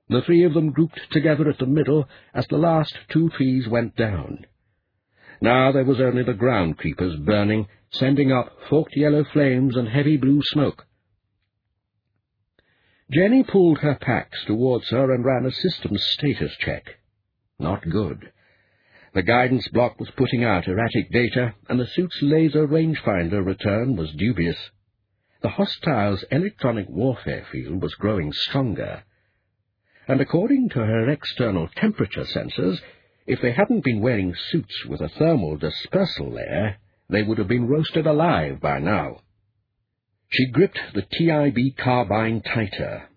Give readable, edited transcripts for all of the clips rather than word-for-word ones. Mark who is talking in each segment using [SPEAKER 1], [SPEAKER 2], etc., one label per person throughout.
[SPEAKER 1] The three of them grouped together at the middle as the last two trees went down. Now there was only the ground creepers burning, sending up forked yellow flames and heavy blue smoke. Jenny pulled her packs towards her and ran a systems status check. Not good. The guidance block was putting out erratic data, and the suit's laser rangefinder return was dubious. The hostiles' electronic warfare field was growing stronger, and according to her external temperature sensors, if they hadn't been wearing suits with a thermal dispersal layer, they would have been roasted alive by now. She gripped the TIB carbine tighter.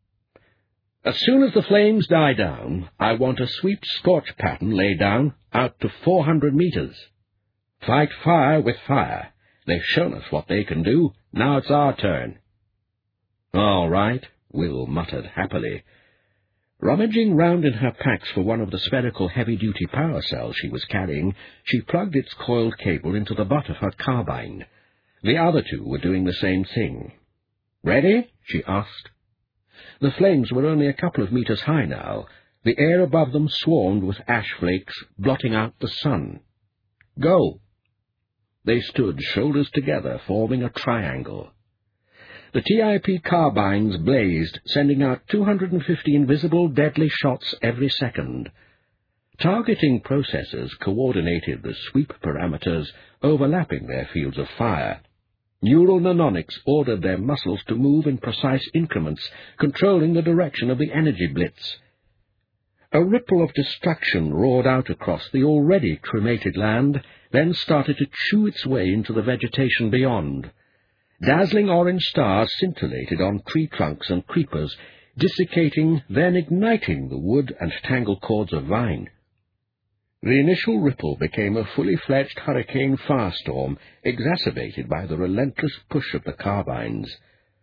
[SPEAKER 1] As soon as the flames die down, I want a sweep scorch pattern laid down out to 400 meters. Fight fire with fire. They've shown us what they can do. Now it's our turn. All right, Will muttered happily. Rummaging round in her packs for one of the spherical heavy-duty power cells she was carrying, she plugged its coiled cable into the butt of her carbine. The other two were doing the same thing. "Ready?" she asked. The flames were only a couple of meters high now. The air above them swarmed with ash flakes, blotting out the sun. "Go!" They stood shoulders together, forming a triangle. The TIP carbines blazed, sending out 250 invisible, deadly shots every second. Targeting processors coordinated the sweep parameters, overlapping their fields of fire. Neural nanonics ordered their muscles to move in precise increments, controlling the direction of the energy blitz. A ripple of destruction roared out across the already cremated land, then started to chew its way into the vegetation beyond. Dazzling orange stars scintillated on tree trunks and creepers, desiccating, then igniting the wood and tangled cords of vine. The initial ripple became a fully-fledged hurricane firestorm, exacerbated by the relentless push of the carbines.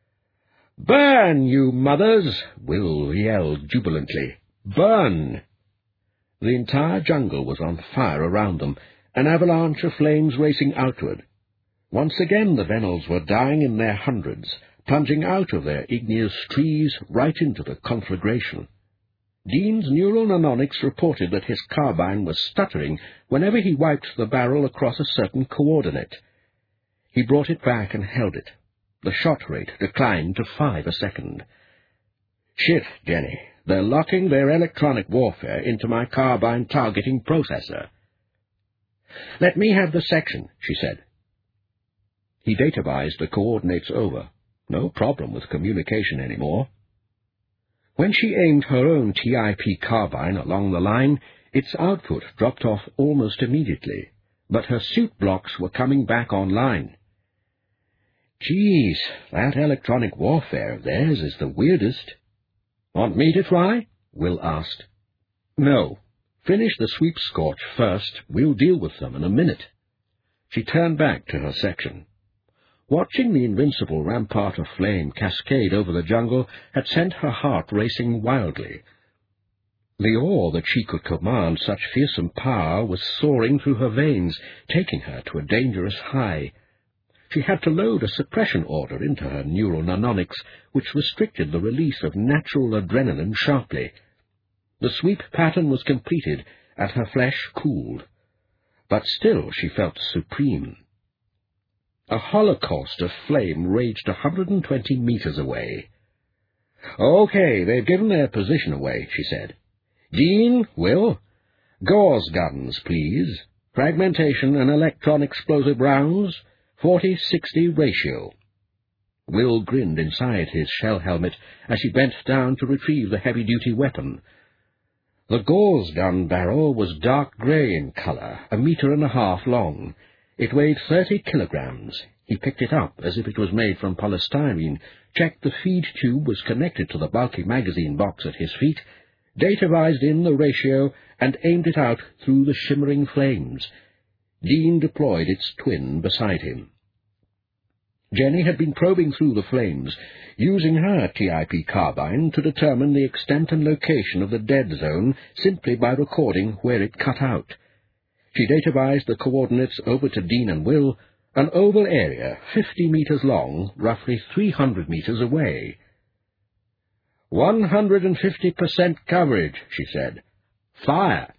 [SPEAKER 1] "Burn, you mothers!" Will yelled jubilantly. "Burn!" The entire jungle was on fire around them, an avalanche of flames racing outward. Once again the Venals were dying in their hundreds, plunging out of their igneous trees right into the conflagration. Dean's neural nanonics reported that his carbine was stuttering whenever he wiped the barrel across a certain coordinate. He brought it back and held it. The shot rate declined to 5 a second. "Shit, Jenny, they're locking their electronic warfare into my carbine targeting processor." "Let me have the section," she said. He datavised the coordinates over. No problem with communication anymore. When she aimed her own TIP carbine along the line, its output dropped off almost immediately, but her suit blocks were coming back online. "Geez, that electronic warfare of theirs is the weirdest." "Want me to try?" Will asked. "No. Finish the sweep scorch first. We'll deal with them in a minute." She turned back to her section. Watching the invincible rampart of flame cascade over the jungle had sent her heart racing wildly. The awe that she could command such fearsome power was soaring through her veins, taking her to a dangerous high. She had to load a suppression order into her neural nanonics, which restricted the release of natural adrenaline sharply. The sweep pattern was completed, and her flesh cooled. But still she felt supreme. A holocaust of flame raged 120 meters away. "Okay, they've given their position away," she said. "Dean, Will, Gauss guns, please. Fragmentation and electron explosive rounds, 40-60 ratio." Will grinned inside his shell helmet as he bent down to retrieve the heavy-duty weapon. The Gauss gun barrel was dark grey in colour, 1.5 meters long. It weighed 30 kilograms. He picked it up as if it was made from polystyrene, checked the feed tube was connected to the bulky magazine box at his feet, datavised in the ratio, and aimed it out through the shimmering flames. Dean deployed its twin beside him. Jenny had been probing through the flames, using her TIP carbine to determine the extent and location of the dead zone simply by recording where it cut out. She datavised the coordinates over to Dean and Will, an oval area 50 meters long, roughly 300 meters away. 150% coverage, she said. Fire!